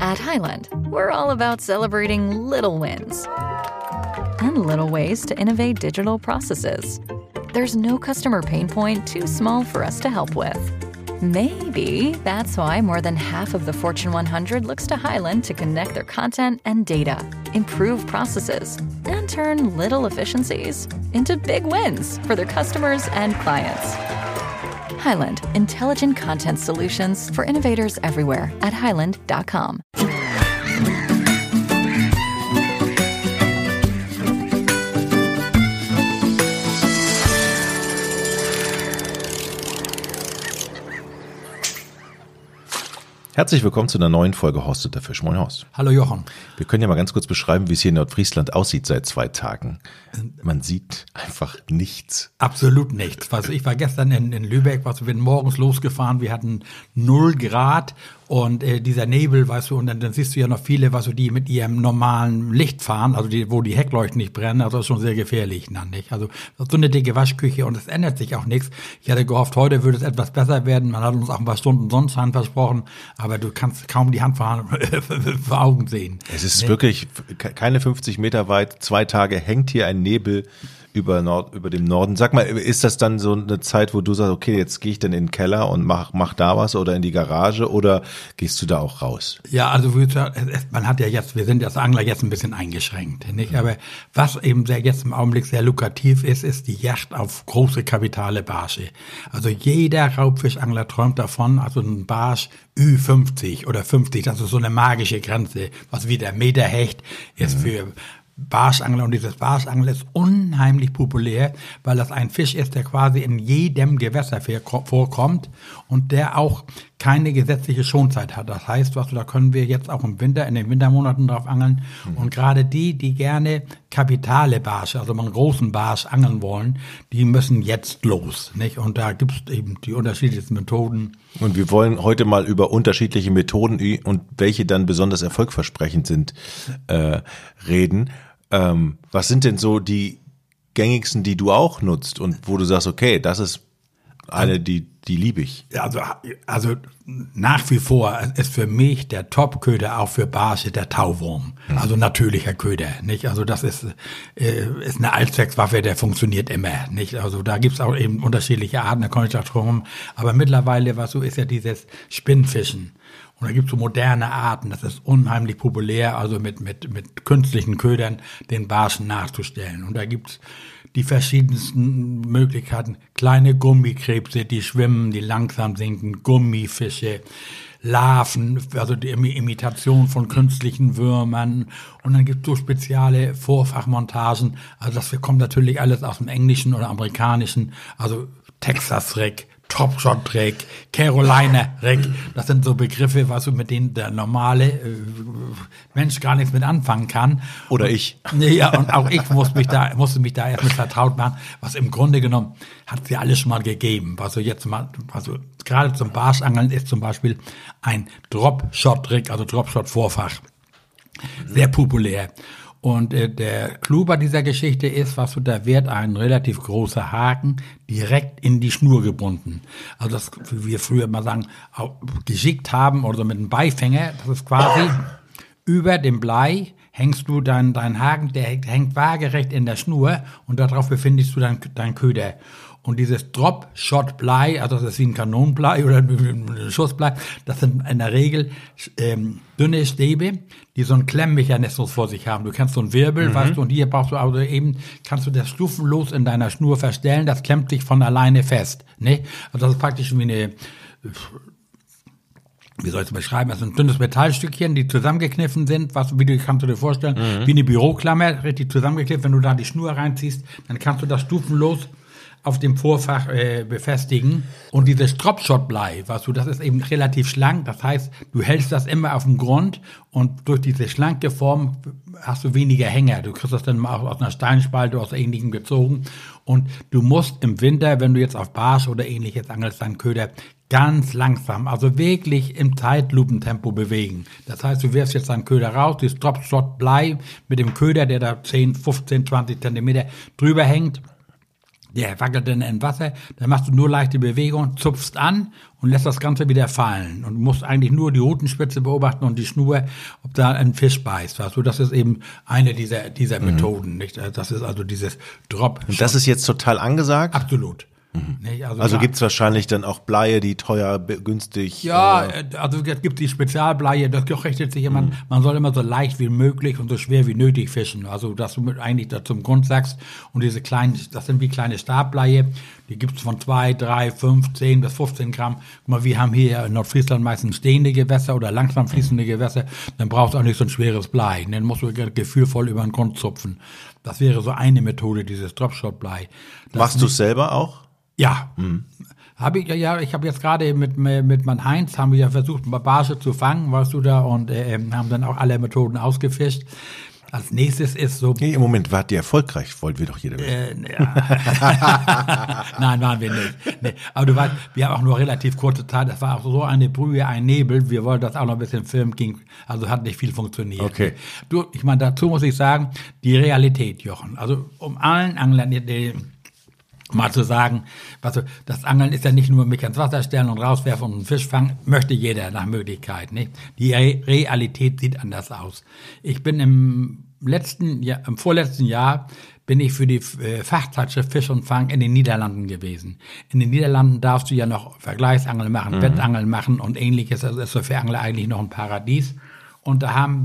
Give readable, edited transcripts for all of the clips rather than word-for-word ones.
At Highland, we're all about celebrating little wins and little ways to innovate digital processes. There's no customer pain point too small for us to help with. Maybe that's why more than half of the Fortune 100 looks to Highland to connect their content and data, improve processes, and turn little efficiencies into big wins for their customers and clients. Highland, intelligent content solutions for innovators everywhere at highland.com. Herzlich willkommen zu einer neuen Folge Horst und der Fisch. Moin Horst. Hallo Jochen. Wir können ja mal ganz kurz beschreiben, wie es hier in Nordfriesland aussieht seit 2 Tagen. Man sieht einfach nichts. Absolut nichts. Also ich war gestern in Lübeck, wir sind morgens losgefahren, wir hatten 0 Grad und dieser Nebel, weißt du, und dann siehst du ja noch viele, weißt du, die mit ihrem normalen Licht fahren, also wo die Heckleuchten nicht brennen, also das ist schon sehr gefährlich, nicht? Also so eine dicke Waschküche und es ändert sich auch nichts. Ich hatte gehofft, heute würde es etwas besser werden, man hat uns auch ein paar Stunden Sonnenschein versprochen, aber du kannst kaum die Hand vor Augen sehen. Es ist wirklich keine 50 Meter weit, 2 Tage hängt hier ein Nebel über dem Norden. Sag mal, ist das dann so eine Zeit, wo du sagst, okay, jetzt gehe ich dann in den Keller und mach da was oder in die Garage oder gehst du da auch raus? Ja, also man hat ja jetzt, wir sind als Angler jetzt ein bisschen eingeschränkt, nicht? Aber was eben jetzt im Augenblick sehr lukrativ ist die Jagd auf große kapitale Barsche. Also jeder Raubfischangler träumt davon, also ein Barsch Ü50 oder 50, das ist so eine magische Grenze, was wie der Meterhecht ist für Barschangler, und dieses Barschangeln ist unheimlich populär, weil das ein Fisch ist, der quasi in jedem Gewässer vorkommt und der auch keine gesetzliche Schonzeit hat. Das heißt, da können wir jetzt auch im Winter, in den Wintermonaten drauf angeln. Und gerade die gerne kapitale Barsche, also einen großen Barsch angeln wollen, die müssen jetzt los, nicht? Und da gibt es eben die unterschiedlichsten Methoden. Und wir wollen heute mal über unterschiedliche Methoden und welche dann besonders erfolgversprechend sind, reden. Was sind denn so die gängigsten, die du auch nutzt und wo du sagst, okay, das ist eine, die liebe ich? Also nach wie vor ist für mich der Top-Köder auch für Barsche der Tauwurm. Also natürlicher Köder, nicht? Also das ist eine Allzweckwaffe, der funktioniert immer, nicht? Also da gibt's auch eben unterschiedliche Arten, da komme ich auch drum. Aber mittlerweile, was so ist ja dieses Spinnfischen. Und da gibt's so moderne Arten, das ist unheimlich populär, also mit künstlichen Ködern den Barschen nachzustellen. Und da gibt's die verschiedensten Möglichkeiten. Kleine Gummikrebse, die schwimmen, die langsam sinken, Gummifische, Larven, also die Imitation von künstlichen Würmern. Und dann gibt's so spezielle Vorfachmontagen. Also das kommt natürlich alles aus dem Englischen oder Amerikanischen, also Texas Rig, Top Shot Rig, Carolina Rig, das sind so Begriffe, was mit denen der normale Mensch gar nichts mit anfangen kann. Oder ich. Ja, und auch ich musste mich da erst mit vertraut machen, was im Grunde genommen hat es ja alles schon mal gegeben. Also gerade zum Barschangeln ist zum Beispiel ein Drop Shot Rig, also Drop Shot Vorfach, sehr populär. Und der Clou bei dieser Geschichte ist, da wird ein relativ großer Haken direkt in die Schnur gebunden. Also das, wie wir früher mal sagen, geschickt haben oder so mit einem Beifänger, das ist quasi über dem Blei hängst du dein Haken, der hängt waagerecht in der Schnur und darauf befindest du dein Köder. Und dieses Drop-Shot-Blei, also das ist wie ein Kanonenblei oder ein Schussblei, das sind in der Regel dünne Stäbe, die so einen Klemmmechanismus vor sich haben. Du kennst so einen Wirbel, weißt du, und hier brauchst du also eben, kannst du das stufenlos in deiner Schnur verstellen, das klemmt sich von alleine fest, ne? Also das ist praktisch wie eine, wie soll ich es beschreiben, das sind dünnes Metallstückchen, die zusammengekniffen sind, kannst du dir vorstellen, wie eine Büroklammer, richtig zusammengeknippt. Wenn du da die Schnur reinziehst, dann kannst du das stufenlos auf dem Vorfach befestigen. Und dieses Drop-Shot-Blei, das ist eben relativ schlank. Das heißt, du hältst das immer auf dem Grund und durch diese schlanke Form hast du weniger Hänger. Du kriegst das dann auch aus einer Steinspalte, aus Ähnlichem gezogen. Und du musst im Winter, wenn du jetzt auf Barsch oder Ähnliches angelst, deinen Köder ganz langsam, also wirklich im Zeitlupentempo bewegen. Das heißt, du wirfst jetzt deinen Köder raus, dieses Drop-Shot-Blei mit dem Köder, der da 10, 15, 20 Zentimeter drüber hängt. Der wackelt dann im Wasser, dann machst du nur leichte Bewegung, zupfst an und lässt das Ganze wieder fallen. Und musst eigentlich nur die Rutenspitze beobachten und die Schnur, ob da ein Fisch beißt. Weißt du, das ist eben eine dieser Methoden. Nicht? Das ist also dieses Drop. Und das ist jetzt total angesagt? Absolut. Nicht? Also gibt's wahrscheinlich dann auch Bleie, die teuer, günstig. Ja, also es gibt die Spezialbleie, das richtet sich immer, man soll immer so leicht wie möglich und so schwer wie nötig fischen. Also dass du eigentlich da zum Grund sagst, und diese kleinen, das sind wie kleine Stabbleie, die gibt's von 2, 3, 5, 10 bis 15 Gramm. Guck mal, wir haben hier in Nordfriesland meistens stehende Gewässer oder langsam fließende Gewässer, dann brauchst du auch nicht so ein schweres Blei. Dann musst du gefühlvoll über den Grund zupfen. Das wäre so eine Methode, dieses Dropshot-Blei. Machst du es selber auch? Ja, ich habe jetzt gerade mit meinem Heinz haben wir ja versucht, Barsche zu fangen, weißt du da, und haben dann auch alle Methoden ausgefischt. Als nächstes ist so. Nee, im Moment wart ihr erfolgreich, wollten wir doch jeder wissen. Nein, waren wir nicht. Nee. Aber du weißt, wir haben auch nur relativ kurze Zeit, das war auch so eine Brühe, ein Nebel, wir wollten das auch noch ein bisschen filmen, also hat nicht viel funktioniert. Okay. Ich meine, dazu muss ich sagen, die Realität, Jochen, also um allen Anglern, mal zu sagen, das Angeln ist ja nicht nur mich ans Wasser stellen und rauswerfen und einen Fisch fangen, möchte jeder nach Möglichkeit, nicht? Die Realität sieht anders aus. Ich bin im vorletzten Jahr bin ich für die Fachzeitschrift Fisch und Fang in den Niederlanden gewesen. In den Niederlanden darfst du ja noch Vergleichsangeln machen, Wettangeln machen und ähnliches. Also ist so für Angler eigentlich noch ein Paradies. Und da haben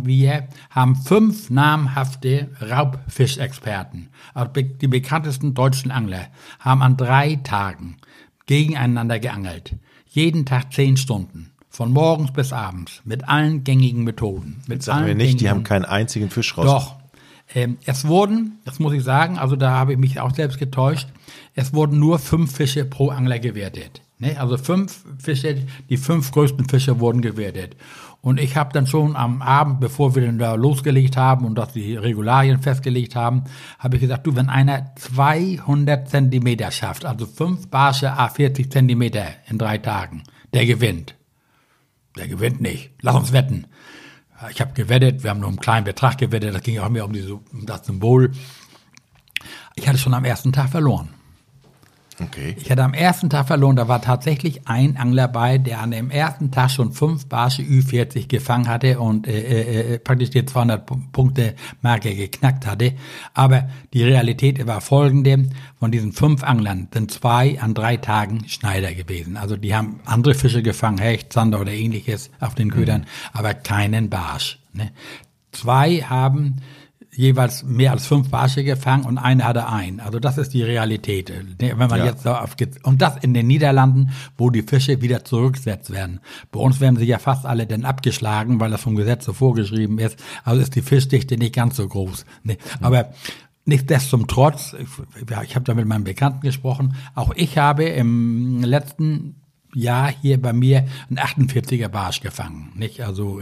5 namhafte Raubfischexperten, also die bekanntesten deutschen Angler, haben an 3 Tagen gegeneinander geangelt. Jeden Tag 10 Stunden. Von morgens bis abends. Mit allen gängigen Methoden. Sagen wir nicht, die haben keinen einzigen Fisch raus. Doch. Es wurden, das muss ich sagen, also da habe ich mich auch selbst getäuscht, es wurden nur 5 Fische pro Angler gewertet. Ne? Also 5 Fische, die 5 größten Fische wurden gewertet. Und ich habe dann schon am Abend, bevor wir dann da losgelegt haben und dass die Regularien festgelegt haben, habe ich gesagt, du, wenn einer 200 Zentimeter schafft, also 5 Barsche à 40 Zentimeter in 3 Tagen, der gewinnt. Der gewinnt nicht. Lass uns wetten. Ich habe gewettet, wir haben nur einen kleinen Betrag gewettet, das ging auch mehr um das Symbol. Ich hatte schon am ersten Tag verloren. Okay. Ich hatte am ersten Tag verloren, da war tatsächlich ein Angler bei, der an dem ersten Tag schon 5 Barsche Ü40 gefangen hatte und praktisch die 200-Punkte-Marke geknackt hatte. Aber die Realität war folgende, von diesen 5 Anglern sind 2 an 3 Tagen Schneider gewesen. Also die haben andere Fische gefangen, Hecht, Zander oder ähnliches auf den Ködern, aber keinen Barsch. Ne? 2 haben jeweils mehr als 5 Barsche gefangen und einer hatte einen. Also das ist die Realität. Wenn man jetzt da und das in den Niederlanden, wo die Fische wieder zurückgesetzt werden. Bei uns werden sie ja fast alle dann abgeschlagen, weil das vom Gesetz so vorgeschrieben ist. Also ist die Fischdichte nicht ganz so groß. Nee. Aber nichtsdestotrotz, ich habe da mit meinem Bekannten gesprochen, auch ich habe im letzten Jahr hier bei mir einen 48er Barsch gefangen. Nicht? Also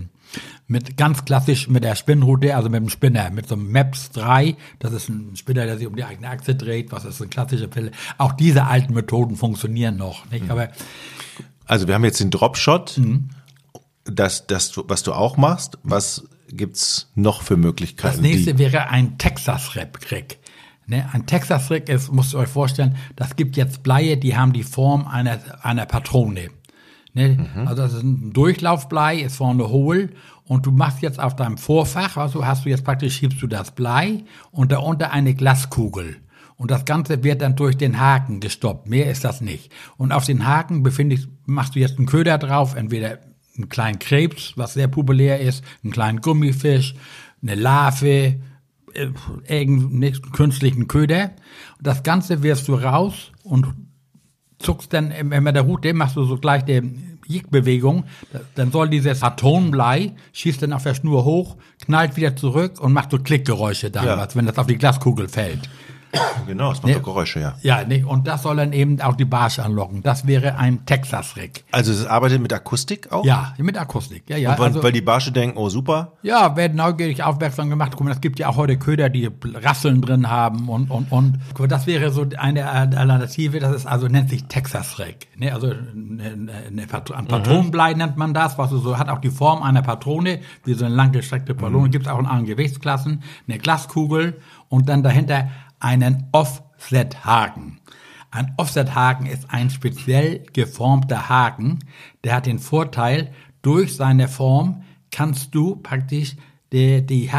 mit ganz klassisch mit der Spinnrute, also mit dem Spinner, mit so einem Maps 3, das ist ein Spinner, der sich um die eigene Achse dreht, was ist eine klassische Pille. Auch diese alten Methoden funktionieren noch, nicht? Aber also wir haben jetzt den Dropshot, das was du auch machst. Was gibt's noch für Möglichkeiten? Das nächste wäre ein Texas-Rig. Ne? Ein Texas-Rig ist, müsst ihr euch vorstellen, das gibt jetzt Bleie, die haben die Form einer Patrone. Ne? Also das ist ein Durchlaufblei, ist vorne hohl und du machst jetzt auf deinem Vorfach, also schiebst du das Blei und darunter eine Glaskugel. Und das Ganze wird dann durch den Haken gestoppt. Mehr ist das nicht. Und auf den Haken machst du jetzt einen Köder drauf, entweder einen kleinen Krebs, was sehr populär ist, einen kleinen Gummifisch, eine Larve, irgendeinen künstlichen Köder. Und das Ganze wirfst du raus und zuckst dann mit der Rute, machst du so gleich die Jickbewegung, dann soll dieses Patronenblei, schießt dann auf der Schnur hoch, knallt wieder zurück und macht so Klickgeräusche damals, wenn das auf die Glaskugel fällt. Genau, es macht doch Geräusche, ja. Ja, nicht? Und das soll dann eben auch die Barsche anlocken. Das wäre ein Texas-Rig. Also es arbeitet mit Akustik auch? Ja, mit Akustik. Ja, und weil die Barsche denken, oh super. Ja, werden neugierig aufmerksam gemacht. Guck mal, es gibt ja auch heute Köder, die Rasseln drin haben und. Guck mal, das wäre so eine Alternative, das ist also, nennt sich Texas-Rig. Ne? Also ein Patronenblei nennt man das, was so hat auch die Form einer Patrone, wie so eine langgestreckte Patrone. Gibt es auch in allen Gewichtsklassen. Eine Glaskugel und dann dahinter einen Offset-Haken. Ein Offset-Haken ist ein speziell geformter Haken, der hat den Vorteil, durch seine Form kannst du praktisch die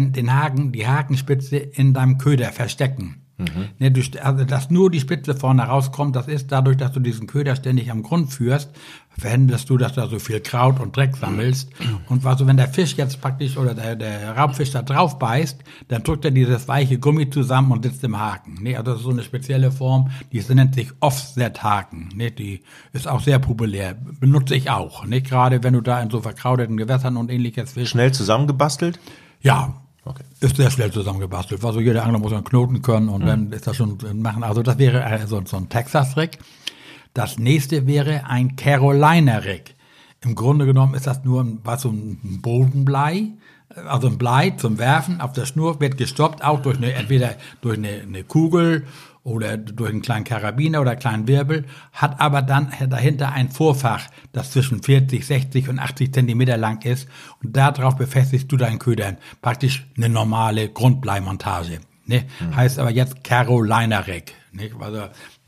Hakenspitze in deinem Köder verstecken. Ne, also, dass nur die Spitze vorne rauskommt, das ist dadurch, dass du diesen Köder ständig am Grund führst, verhinderst du, dass du so viel Kraut und Dreck sammelst. Und also, wenn der Fisch jetzt praktisch oder der Raubfisch da drauf beißt, dann drückt er dieses weiche Gummi zusammen und sitzt im Haken. Ne, also das ist so eine spezielle Form, die nennt sich Offset-Haken. Ne, die ist auch sehr populär, benutze ich auch. Ne, gerade wenn du da in so verkrauteten Gewässern und ähnliches fischst. Schnell zusammengebastelt? Ja. Okay. Ist sehr schnell zusammengebastelt. Also jeder Angler muss einen Knoten können und dann ist das schon machen. Also das wäre so ein Texas-Rig. Das nächste wäre ein Carolina-Rig. Im Grunde genommen ist das nur so ein Bodenblei, also ein Blei zum Werfen. Auf der Schnur wird gestoppt, auch entweder durch eine Kugel oder durch einen kleinen Karabiner oder einen kleinen Wirbel, hat aber dann dahinter ein Vorfach, das zwischen 40, 60 und 80 Zentimeter lang ist und darauf befestigst du deinen Köder. Praktisch eine normale Grundbleimontage. Ne? Heißt aber jetzt Carolina Rig. Ne? Also,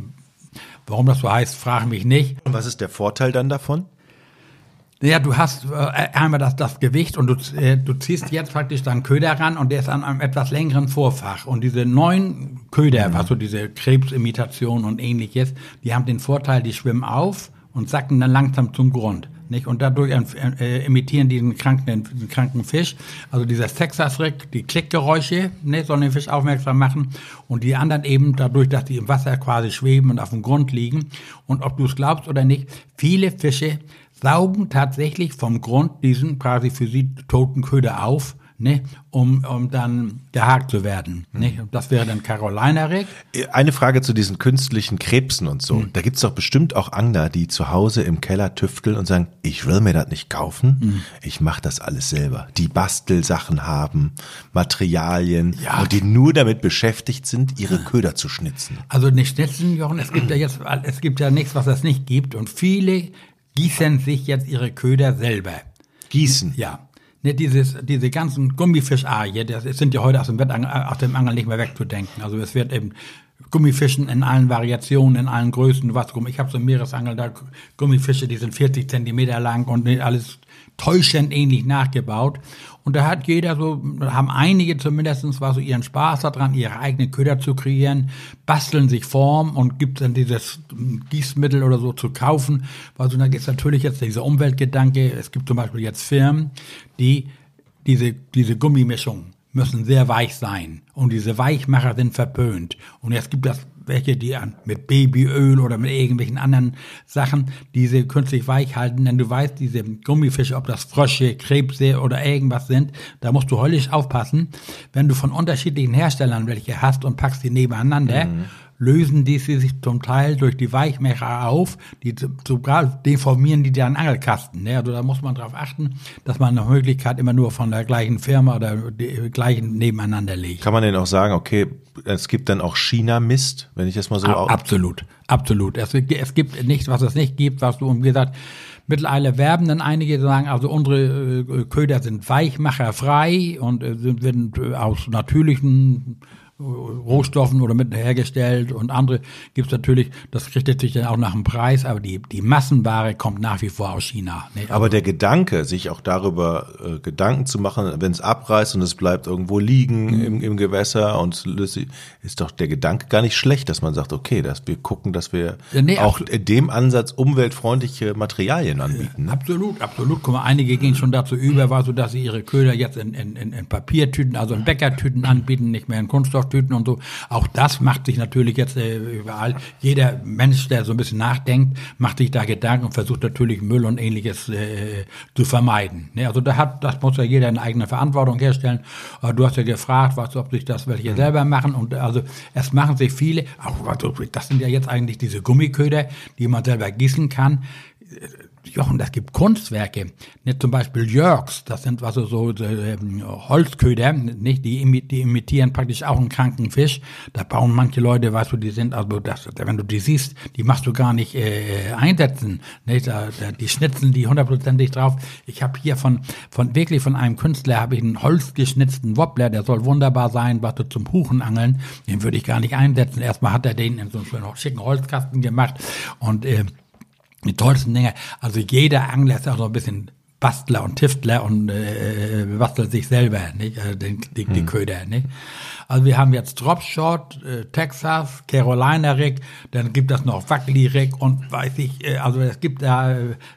warum das so heißt, frage mich nicht. Und was ist der Vorteil dann davon? Ja, du hast einmal das Gewicht und du ziehst jetzt praktisch deinen Köder ran und der ist an einem etwas längeren Vorfach. Und diese neuen Köder, also diese Krebsimitation und ähnliches, die haben den Vorteil, die schwimmen auf und sacken dann langsam zum Grund. Nicht? Und dadurch imitieren diesen kranken Fisch. Also dieser Texas-Rig, die Klickgeräusche, ne, sollen den Fisch aufmerksam machen. Und die anderen eben dadurch, dass die im Wasser quasi schweben und auf dem Grund liegen. Und ob du es glaubst oder nicht, viele Fische saugen tatsächlich vom Grund diesen quasi für sie toten Köder auf, ne, um dann gehakt zu werden. Ne? Das wäre dann Carolina Rig. Eine Frage zu diesen künstlichen Krebsen und so. Da gibt's doch bestimmt auch Angler, die zu Hause im Keller tüfteln und sagen, ich will mir das nicht kaufen, ich mache das alles selber. Die Bastelsachen haben, Materialien und die nur damit beschäftigt sind, ihre Köder zu schnitzen. Also nicht schnitzen, Jochen, es gibt ja nichts, was es nicht gibt. Und viele gießen sich jetzt ihre Köder selber. Gießen? Ja. Ne, diese ganzen Gummifisch-Arie, das sind ja heute aus dem Angeln nicht mehr wegzudenken. Also es wird eben Gummifischen in allen Variationen, in allen Größen. Ich habe so im Meeresangel da Gummifische, die sind 40 Zentimeter lang und alles täuschend ähnlich nachgebaut. Und da hat haben einige zumindest war so ihren Spaß daran, ihre eigenen Köder zu kreieren, basteln sich Form und gibt dann dieses Gießmittel oder so zu kaufen. Also da gibt es natürlich jetzt dieser Umweltgedanke. Es gibt zum Beispiel jetzt Firmen, die diese Gummimischung müssen sehr weich sein. Und diese Weichmacher sind verpönt. Und jetzt gibt es welche, die mit Babyöl oder mit irgendwelchen anderen Sachen diese künstlich weich halten. Denn du weißt, diese Gummifische, ob das Frösche, Krebse oder irgendwas sind, da musst du höllisch aufpassen. Wenn du von unterschiedlichen Herstellern welche hast und packst die nebeneinander, lösen die sich zum Teil durch die Weichmacher auf, die sogar deformieren die deinen Angelkasten. Ne? Also da muss man darauf achten, dass man nach Möglichkeit immer nur von der gleichen Firma oder die gleichen nebeneinander legt. Kann man denn auch sagen, okay, es gibt dann auch China-Mist, wenn ich das mal so... Absolut. Es gibt nichts, was es nicht gibt, was du, wie gesagt, mittlerweile werben dann einige, sagen, also unsere Köder sind weichmacherfrei und werden aus natürlichen Rohstoffen oder mit hergestellt und andere gibt's natürlich, das richtet sich dann auch nach dem Preis, aber die Massenware kommt nach wie vor aus China. Ne? Aber der Gedanke, sich auch darüber Gedanken zu machen, wenn es abreißt und es bleibt irgendwo liegen im Gewässer und ist doch der Gedanke gar nicht schlecht, dass man sagt, okay, wir gucken, dass wir auch in dem Ansatz umweltfreundliche Materialien anbieten. Ne? Absolut. Guck mal, einige gehen schon dazu über, so dass sie ihre Köder jetzt in Papiertüten, also in Bäckertüten anbieten, nicht mehr in Kunststofftüten und so. Auch das macht sich natürlich jetzt überall. Jeder Mensch, der so ein bisschen nachdenkt, macht sich da Gedanken und versucht natürlich Müll und Ähnliches zu vermeiden. Ne? Also das muss ja jeder in eigener Verantwortung herstellen. Aber du hast ja gefragt, ob sich das welche selber machen. Und also es machen sich viele, auch das sind ja jetzt eigentlich diese Gummiköder, die man selber gießen kann. Jochen, das gibt Kunstwerke, nicht zum Beispiel Jörgs, das sind so Holzköder, nicht? Die imitieren praktisch auch einen kranken Fisch. Da bauen manche Leute, weißt du, die sind, also wenn du die siehst, die machst du gar nicht einsetzen, nicht? Die schnitzen die 100%ig drauf. Ich habe hier von einem Künstler habe ich einen holzgeschnitzten Wobbler, der soll wunderbar sein, was du zum Huchenangeln, den würde ich gar nicht einsetzen. Erstmal hat er den in so einen schönen schicken Holzkasten gemacht und die tollsten Dinge. Also jeder Angler ist auch so ein bisschen Bastler und Tiftler und bastelt sich selber, nicht? Die Köder, nicht? Also wir haben jetzt Dropshot, Texas, Carolina Rig, dann gibt es noch Wackeli Rig und weiß ich, also es gibt da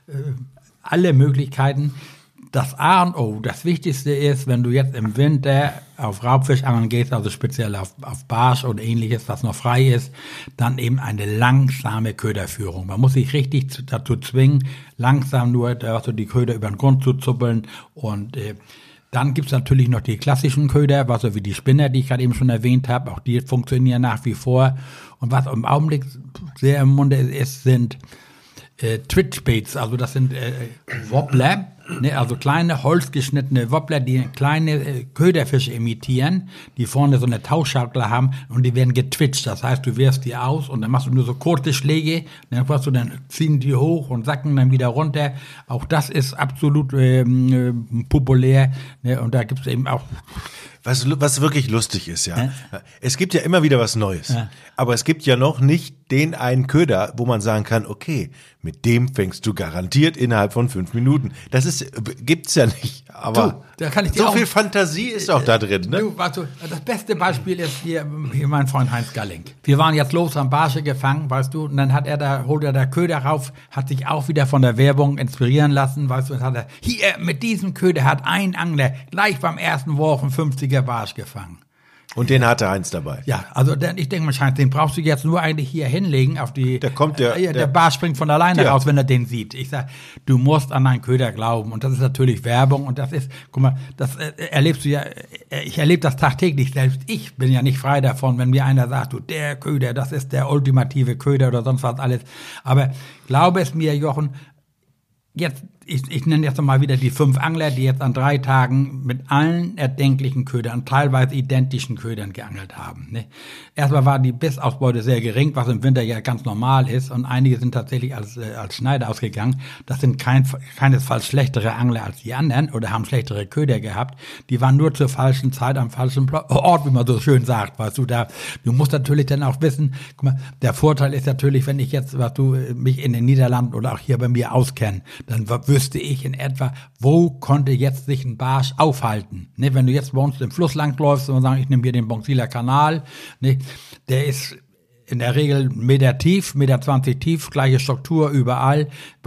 alle Möglichkeiten. Das A und O, das Wichtigste ist, wenn du jetzt im Winter auf Raubfischangeln gehst, also speziell auf Barsch und ähnliches, was noch frei ist, dann eben eine langsame Köderführung. Man muss sich richtig dazu zwingen, langsam nur die Köder über den Grund zu zuppeln und dann gibt's natürlich noch die klassischen Köder, so wie die Spinner, die ich gerade eben schon erwähnt habe, auch die funktionieren nach wie vor. Und was im Augenblick sehr im Munde ist, sind Twitchbaits, also das sind Wobbler, ne, also kleine holzgeschnittene Wobbler, die kleine Köderfische imitieren, die vorne so eine Tauschschaukel haben und die werden getwitcht. Das heißt, du wirfst die aus und dann machst du nur so kurze Schläge, dann ziehen die hoch und sacken dann wieder runter. Auch das ist absolut populär, ne, und da gibt's eben auch was wirklich lustig ist, ja. Es gibt ja immer wieder was Neues. Aber es gibt ja noch nicht den einen Köder, wo man sagen kann, okay, mit dem fängst du garantiert innerhalb von 5 Minuten. Gibt's ja nicht. Aber da kann ich dir so viel Fantasie ist auch da drin, ne? Das beste Beispiel ist hier mein Freund Heinz Galling. Wir waren jetzt los am Barsche gefangen, weißt du, und dann holt er da Köder rauf, hat sich auch wieder von der Werbung inspirieren lassen, weißt du, und hat er, hier, mit diesem Köder hat ein Angler gleich beim ersten Wurf einen 50er Barsch gefangen. Und den hatte Heinz dabei. Ja, also ich denke mal, Heinz, den brauchst du jetzt nur eigentlich hier hinlegen auf die. Der Barsch springt von alleine raus, wenn er den sieht. Ich sag, du musst an deinen Köder glauben. Und das ist natürlich Werbung. Und das ist, guck mal, das erlebst du ja, ich erlebe das tagtäglich selbst. Ich bin ja nicht frei davon, wenn mir einer sagt, du, der Köder, das ist der ultimative Köder oder sonst was alles. Aber glaube es mir, Jochen, jetzt, ich nenne jetzt mal wieder die 5 Angler, die jetzt an 3 Tagen mit allen erdenklichen Ködern, teilweise identischen Ködern geangelt haben. Ne? Erstmal war die Bissausbeute sehr gering, was im Winter ja ganz normal ist, und einige sind tatsächlich als Schneider ausgegangen. Das sind keinesfalls schlechtere Angler als die anderen oder haben schlechtere Köder gehabt. Die waren nur zur falschen Zeit am falschen Ort, wie man so schön sagt. Weißt du, du musst natürlich dann auch wissen, guck mal, der Vorteil ist natürlich, wenn ich jetzt, mich in den Niederlanden oder auch hier bei mir auskenne, dann wüsste ich in etwa, wo konnte jetzt sich ein Barsch aufhalten. Ne, wenn du jetzt bei uns im Fluss langläufst und sagst, ich nehme hier den Bonsiler Kanal, ne, der ist in der Regel 1 Meter tief, 1,20 Meter tief, gleiche Struktur überall.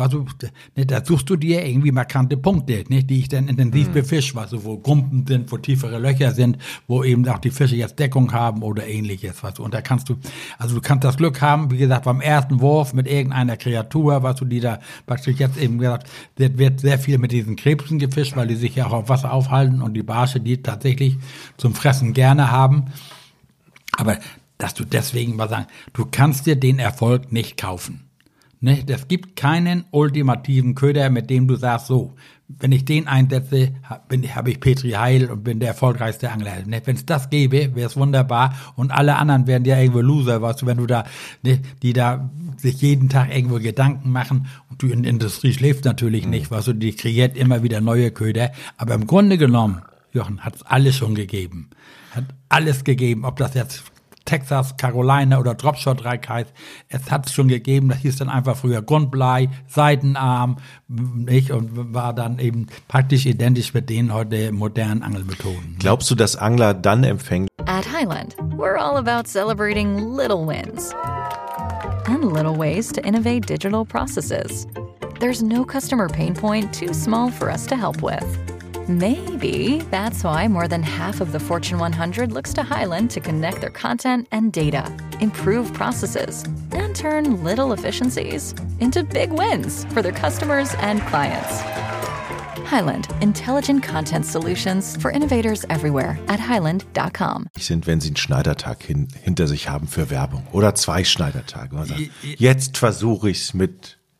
Da suchst du dir irgendwie markante Punkte, nicht, die ich dann intensiv befische, wo Grumpen sind, wo tiefere Löcher sind, wo eben auch die Fische jetzt Deckung haben oder ähnliches. Und da kannst du kannst das Glück haben, wie gesagt, beim ersten Wurf mit irgendeiner Kreatur, die da praktisch jetzt eben gesagt, wird sehr viel mit diesen Krebsen gefischt, weil die sich ja auch auf Wasser aufhalten und die Barsche, die tatsächlich zum Fressen gerne haben. Aber dass du deswegen mal sagen, du kannst dir den Erfolg nicht kaufen. Ne? Es gibt keinen ultimativen Köder, mit dem du sagst, so, wenn ich den einsetze, habe ich Petri Heil und bin der erfolgreichste Angler. Ne? Wenn es das gäbe, wäre es wunderbar, und alle anderen wären ja irgendwo Loser, weißt du, wenn du da, ne, die da sich jeden Tag irgendwo Gedanken machen, und die Industrie schläft natürlich nicht, weißt du, die kreiert immer wieder neue Köder, aber im Grunde genommen, Jochen, hat es alles schon gegeben. Hat alles gegeben, ob das jetzt Texas, Carolina oder Dropshot Reich heißt. Es hat es schon gegeben, das hieß dann einfach früher Grundblei, Seitenarm, nicht, und war dann eben praktisch identisch mit den heute modernen Angelmethoden. Glaubst du, dass Angler dann empfänglich? At Highland, we're all about celebrating little wins and little ways to innovate digital processes. There's no customer pain point too small for us to help with. Maybe that's why more than half of the Fortune 100 looks to Highland to connect their content and data, improve processes, and turn little efficiencies into big wins for their customers and clients. Highland, intelligent content solutions for innovators everywhere at highland.com. Sind, wenn sie einen Schneidertag hinter sich haben für Werbung oder 2 Schneidertage. Man sagt, jetzt versuche ich es mit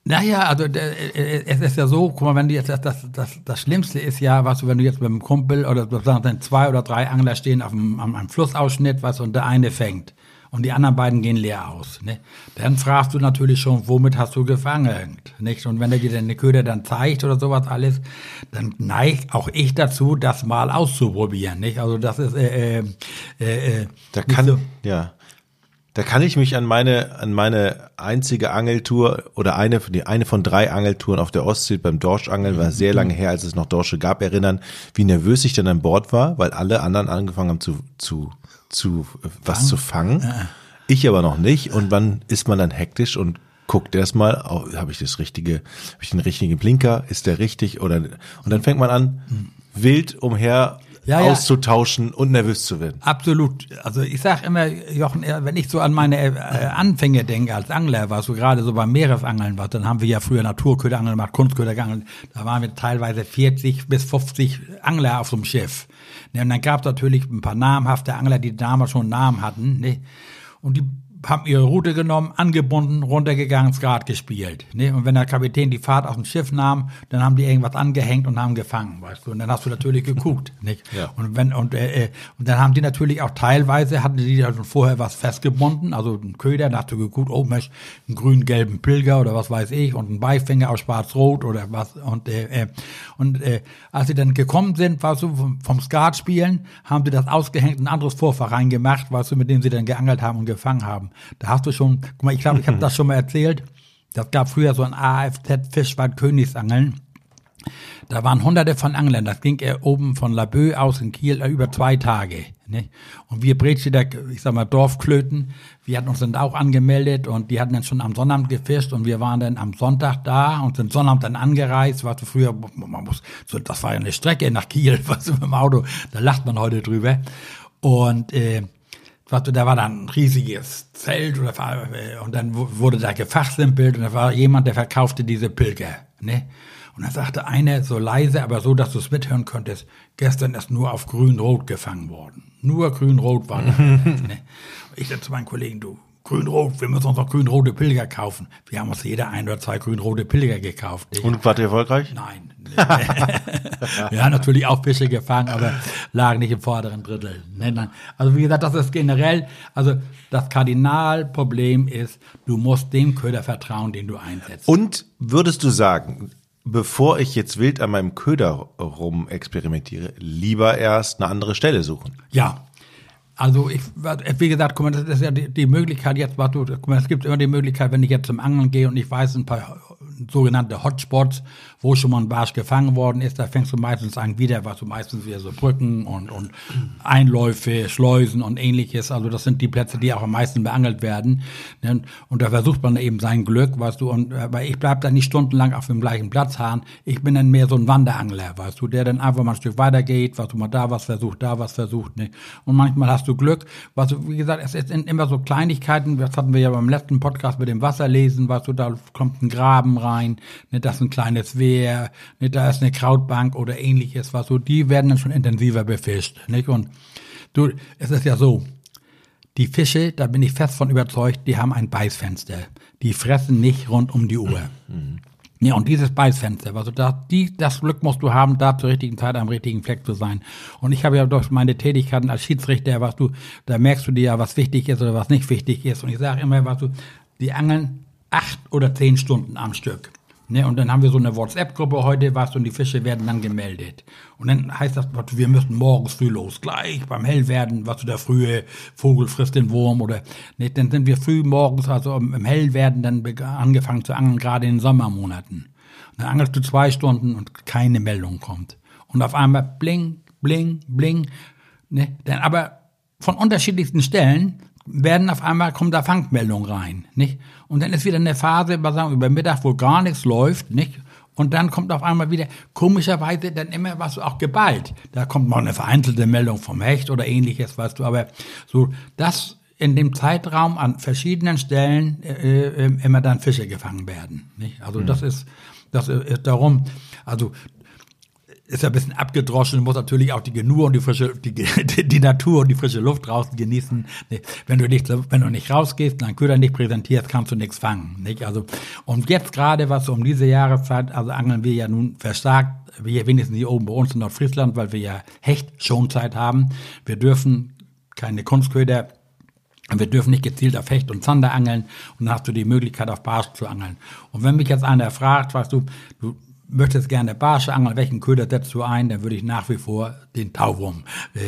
Naja, also es ist ja so, guck mal, wenn du jetzt das Schlimmste ist ja, was du, wenn du jetzt mit einem Kumpel oder dann 2 oder 3 Angler stehen am Flussausschnitt, was und der eine fängt und die anderen beiden gehen leer aus, ne? Dann fragst du natürlich schon, womit hast du gefangen, nicht? Und wenn er dir den Köder dann zeigt oder sowas alles, dann neigt auch ich dazu, das mal auszuprobieren, nicht? Also das ist Da kann ich mich an meine einzige Angeltour oder eine von 3 Angeltouren auf der Ostsee beim Dorschangeln, war sehr lange her, als es noch Dorsche gab, erinnern, wie nervös ich dann an Bord war, weil alle anderen angefangen haben was zu fangen. Ich aber noch nicht. Und wann ist man dann hektisch und guckt erstmal, habe ich den richtigen Blinker, ist der richtig und dann fängt man an, wild umher auszutauschen und nervös zu werden. Absolut. Also ich sag immer, Jochen, wenn ich so an meine Anfänge denke als Angler, was so gerade so beim Meeresangeln war, dann haben wir ja früher Naturköderangeln gemacht, Kunstköder geangelt, da waren wir teilweise 40 bis 50 Angler auf so einem Schiff. Ne, und dann gab es natürlich ein paar namhafte Angler, die damals schon einen Namen hatten, ne? Und die haben ihre Route genommen, angebunden, runtergegangen, Skat gespielt. Ne? Und wenn der Kapitän die Fahrt auf dem Schiff nahm, dann haben die irgendwas angehängt und haben gefangen, weißt du. Und dann hast du natürlich geguckt, nicht? Ja. Und dann haben die natürlich auch teilweise, hatten die schon vorher was festgebunden, also einen Köder, da hast du geguckt, oh Mensch, einen grün-gelben Pilger oder was weiß ich und einen Beifänger aus schwarz-rot oder was. Und als sie dann gekommen sind, weißt du, vom Skat spielen, haben sie das ausgehängt, ein anderes Vorfach reingemacht, weißt du, mit dem sie dann geangelt haben und gefangen haben. Da hast du schon, guck mal, ich glaube, ich habe das schon mal erzählt. Das gab früher so ein AFZ Fischbad Königsangeln. Da waren Hunderte von Anglern. Das ging oben von Laboe aus in Kiel über 2 Tage. Ne? Und wir Bretscheder, ich sag mal Dorfklöten, wir hatten uns dann auch angemeldet und die hatten dann schon am Sonnabend gefischt und wir waren dann am Sonntag da und sind Sonnabend dann angereist. Warst du früher, das war ja eine Strecke nach Kiel, was du mit dem Auto, da lacht man heute drüber. Und da war dann ein riesiges Zelt und dann wurde da gefachsimpelt und da war jemand, der verkaufte diese Pilger, ne? Und dann sagte einer so leise, aber so, dass du es mithören konntest, gestern ist nur auf grün-rot gefangen worden. Nur grün-rot war da. Ne? Ich sagte zu meinen Kollegen, du, grün-rot, wir müssen uns noch grün-rote Pilger kaufen. Wir haben uns jeder 1 oder 2 grün-rote Pilger gekauft. Und wart ihr erfolgreich? Nein. Wir haben natürlich auch Fische gefangen, aber lagen nicht im vorderen Drittel. Nein. Also wie gesagt, das ist generell, also das Kardinalproblem ist, du musst dem Köder vertrauen, den du einsetzt. Und würdest du sagen, bevor ich jetzt wild an meinem Köder rum experimentiere, lieber erst eine andere Stelle suchen? Ja. Also wie gesagt, guck mal, das ist ja die Möglichkeit jetzt, guck mal, es gibt immer die Möglichkeit, wenn ich jetzt zum Angeln gehe und ich weiß ein paar sogenannte Hotspots, wo schon mal ein Barsch gefangen worden ist, da fängst du meistens an meistens wieder so Brücken und Einläufe, Schleusen und ähnliches, also das sind die Plätze, die auch am meisten beangelt werden, und da versucht man eben sein Glück, weißt du, weil ich bleib da nicht stundenlang auf dem gleichen Platz harren, ich bin dann mehr so ein Wanderangler, weißt du, der dann einfach mal ein Stück weiter geht, weißt du, mal da was versucht, ne? Und manchmal hast du Glück, weißt du, wie gesagt, es sind immer so Kleinigkeiten, das hatten wir ja beim letzten Podcast mit dem Wasserlesen, weißt du, da kommt ein Graben rein, ne, das ist ein kleines Wehr, ne, da ist eine Krautbank oder ähnliches, weißt du, die werden dann schon intensiver befischt, nicht? Und du, es ist ja so, die Fische, da bin ich fest von überzeugt, die haben ein Beißfenster, die fressen nicht rund um die Uhr. Ja, und dieses Beißfenster, also das Glück musst du haben, da zur richtigen Zeit am richtigen Fleck zu sein. Und ich habe ja durch meine Tätigkeiten als Schiedsrichter, da merkst du dir ja, was wichtig ist oder was nicht wichtig ist. Und ich sage immer, die angeln 8 oder 10 Stunden am Stück. Ne, und dann haben wir so eine WhatsApp-Gruppe heute, und die Fische werden dann gemeldet. Und dann heißt das, wir müssen morgens früh los, gleich beim Hellwerden, der frühe Vogel frisst den Wurm oder, ne, dann sind wir früh morgens, also im Hellwerden dann angefangen zu angeln, gerade in den Sommermonaten. Und dann angelst du 2 Stunden und keine Meldung kommt. Und auf einmal bling, bling, bling, ne, dann aber von unterschiedlichsten Stellen kommt da Fangmeldungen rein, nicht? Und dann ist wieder eine Phase, über Mittag, wo gar nichts läuft, nicht? Und dann kommt auf einmal wieder, komischerweise, dann immer auch geballt. Da kommt mal eine vereinzelte Meldung vom Hecht oder ähnliches, weißt du, aber so, dass in dem Zeitraum an verschiedenen Stellen immer dann Fische gefangen werden, nicht? Also das ist darum, also ist ja ein bisschen abgedroschen, muss natürlich auch die Natur und die frische Luft draußen genießen. Wenn du nicht rausgehst, deinen Köder nicht präsentierst, kannst du nichts fangen. Nicht? Also, und jetzt gerade, was so um diese Jahreszeit, also angeln wir ja nun verstärkt, wir wenigstens hier oben bei uns in Nordfriesland, weil wir ja Hecht-Schonzeit haben. Wir dürfen keine Kunstköder, wir dürfen nicht gezielt auf Hecht und Zander angeln und dann hast du die Möglichkeit, auf Barsch zu angeln. Und wenn mich jetzt einer fragt, weißt du möchtest gerne Barsche angeln, welchen Köder setzt du ein, dann würde ich nach wie vor den Tauwurm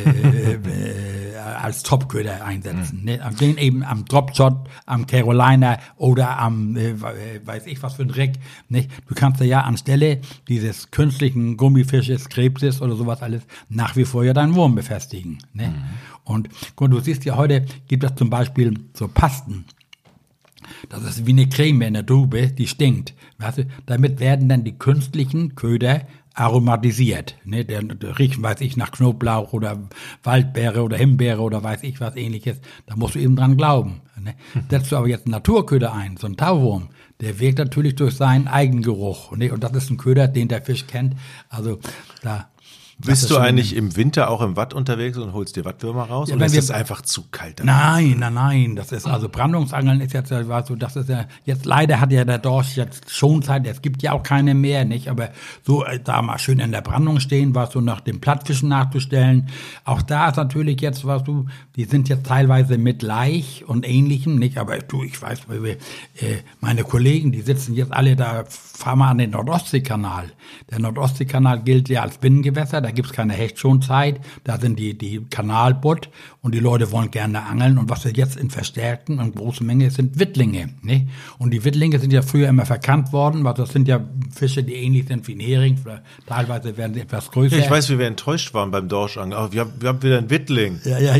als Topköder einsetzen. Ne? Den eben am Dropshot, am Carolina oder am, weiß ich was für ein Dreck. Nicht? Du kannst ja anstelle dieses künstlichen Gummifisches, Krebses oder sowas alles nach wie vor ja deinen Wurm befestigen. Ne? Und du siehst ja heute, gibt es zum Beispiel so Pasten. Das ist wie eine Creme in der Tube, die stinkt. Weißt du? Damit werden dann die künstlichen Köder aromatisiert. Ne? Der riecht, weiß ich, nach Knoblauch oder Waldbeere oder Himbeere oder weiß ich was Ähnliches. Da musst du eben dran glauben. Ne? Setzt du aber jetzt einen Naturköder ein, so einen Tauwurm, der wirkt natürlich durch seinen Eigengeruch. Ne? Und das ist ein Köder, den der Fisch kennt. Also da... Bist du eigentlich im Winter auch im Watt unterwegs und holst dir Wattwürmer raus? Ja, oder ist es einfach zu kalt? Nein. Das ist also Brandungsangeln ist jetzt so, das ist ja jetzt leider hat ja der Dorsch jetzt Schonzeit. Es gibt ja auch keine mehr, nicht? Aber so da mal schön in der Brandung stehen, was so nach dem Plattfischen nachzustellen. Auch da ist natürlich jetzt die sind jetzt teilweise mit Laich und Ähnlichem, nicht? Aber ich weiß, meine Kollegen, die sitzen jetzt alle da, fahren wir an den Nordostseekanal. Der Nordostseekanal gilt ja als Binnengewässer. Da gibt's keine Hechtschonzeit, da sind die Kanalbutt und die Leute wollen gerne angeln und was wir jetzt in verstärkten und großen Menge sind Wittlinge. Ne? Und die Wittlinge sind ja früher immer verkannt worden, weil das sind ja Fische, die ähnlich sind wie ein Hering, teilweise werden sie etwas größer. Ja, ich weiß, wie wir enttäuscht waren beim Dorschangeln. Oh, wir haben wieder einen Wittling.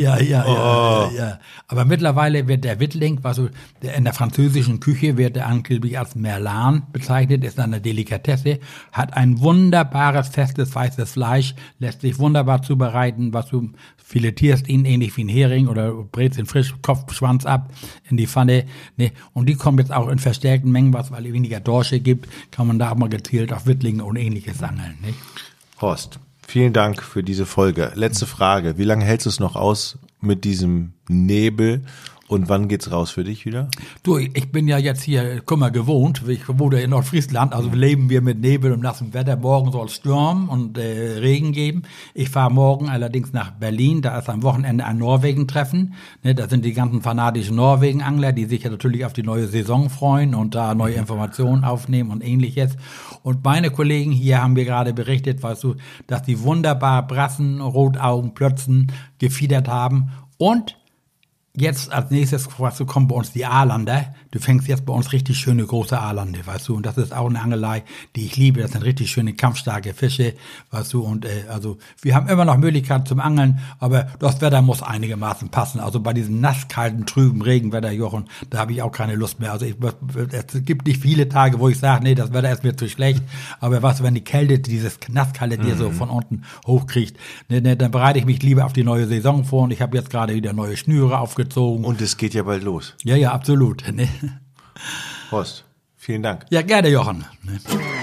Ja. Aber mittlerweile wird der Wittling, in der französischen Küche wird der angeblich als Merlan bezeichnet, ist eine Delikatesse, hat ein wunderbares, festes, weißes Fleisch, lässt sich wunderbar zubereiten, du filetierst ihn ähnlich wie ein Hering oder brätst ihn frisch, Kopf, Schwanz ab in die Pfanne. Ne? Und die kommen jetzt auch in verstärkten Mengen, weil es weniger Dorsche gibt, kann man da auch mal gezielt auf Wittlinge und Ähnliches angeln. Ne? Horst, vielen Dank für diese Folge. Letzte Frage, wie lange hältst du es noch aus mit diesem Nebel? Und wann geht's raus für dich wieder? Du, ich bin ja jetzt hier, gewohnt. Ich wohne in Nordfriesland, also leben wir mit Nebel und nassem Wetter. Morgen soll es Sturm und Regen geben. Ich fahre morgen allerdings nach Berlin. Da ist am Wochenende ein Norwegen-Treffen. Ne, da sind die ganzen fanatischen Norwegen-Angler, die sich ja natürlich auf die neue Saison freuen und da neue Informationen aufnehmen und Ähnliches. Und meine Kollegen hier haben mir gerade berichtet, dass die wunderbar Brassen, Rotaugen, Plötzen gefiedert haben und jetzt als nächstes, kommen bei uns die Aalander. Du fängst jetzt bei uns richtig schöne große Aalande, und das ist auch eine Angelei, die ich liebe. Das sind richtig schöne, kampfstarke Fische, und also wir haben immer noch Möglichkeiten zum Angeln, aber das Wetter muss einigermaßen passen. Also bei diesem nasskalten, trüben Regenwetter, Jochen, da habe ich auch keine Lust mehr. Also es gibt nicht viele Tage, wo ich sage, nee, das Wetter ist mir zu schlecht, aber wenn die Kälte, dieses Nasskalte dir so von unten hochkriegt, dann bereite ich mich lieber auf die neue Saison vor und ich habe jetzt gerade wieder neue Schnüre aufgezogen. Und es geht ja bald los. Ja, absolut. Ne? Horst, vielen Dank. Ja, gerne, Jochen. Ne?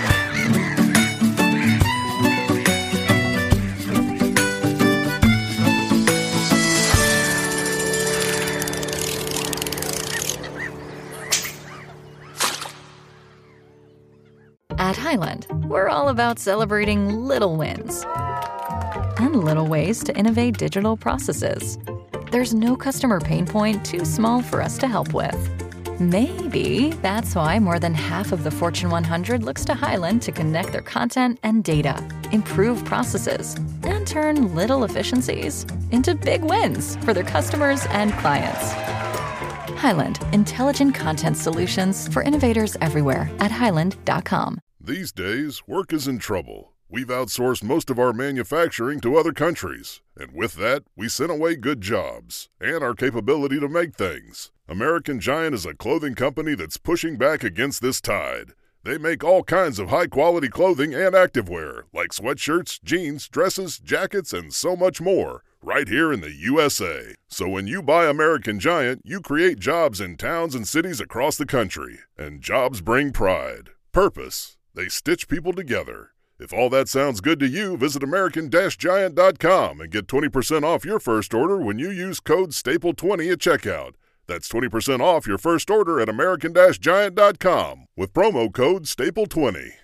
At Highland, we're all about celebrating little wins and little ways to innovate digital processes. There's no customer pain point too small for us to help with. Maybe that's why more than half of the Fortune 100 looks to Highland to connect their content and data, improve processes, and turn little efficiencies into big wins for their customers and clients. Highland, intelligent content solutions for innovators everywhere at highland.com. These days, work is in trouble. We've outsourced most of our manufacturing to other countries, and with that, we sent away good jobs and our capability to make things. American Giant is a clothing company that's pushing back against this tide. They make all kinds of high-quality clothing and activewear, like sweatshirts, jeans, dresses, jackets, and so much more, right here in the USA. So when you buy American Giant, you create jobs in towns and cities across the country. And jobs bring pride, purpose. They stitch people together. If all that sounds good to you, visit American-Giant.com and get 20% off your first order when you use code STAPLE20 at checkout. That's 20% off your first order at American-Giant.com with promo code STAPLE20.